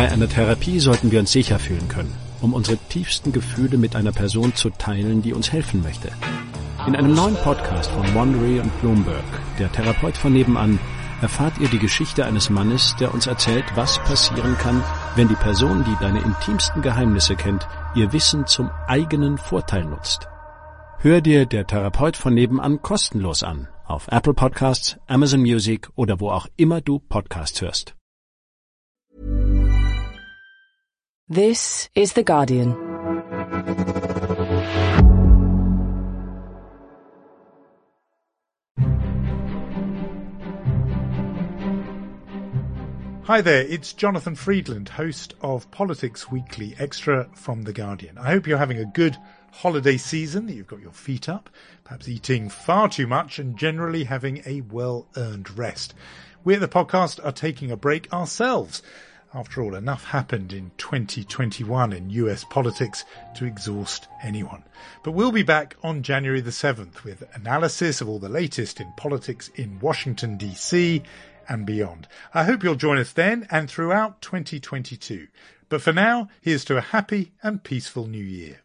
Bei einer Therapie sollten wir uns sicher fühlen können, um unsere tiefsten Gefühle mit einer Person zu teilen, die uns helfen möchte. In einem neuen Podcast von Wondery und Bloomberg, der Therapeut von nebenan, erfahrt ihr die Geschichte eines Mannes, der uns erzählt, was passieren kann, wenn die Person, die deine intimsten Geheimnisse kennt, ihr Wissen zum eigenen Vorteil nutzt. Hör dir Der Therapeut von nebenan kostenlos an, auf Apple Podcasts, Amazon Music oder wo auch immer du Podcasts hörst. This is The Guardian. Hi there, it's Jonathan Freedland, host of Politics Weekly Extra from The Guardian. I hope you're having a good holiday season, that you've got your feet up, perhaps eating far too much and generally having a well-earned rest. We at the podcast are taking a break ourselves. After all, enough happened in 2021 in US politics to exhaust anyone. But we'll be back on January the 7th with analysis of all the latest in politics in Washington, D.C. and beyond. I hope you'll join us then and throughout 2022. But for now, here's to a happy and peaceful new year.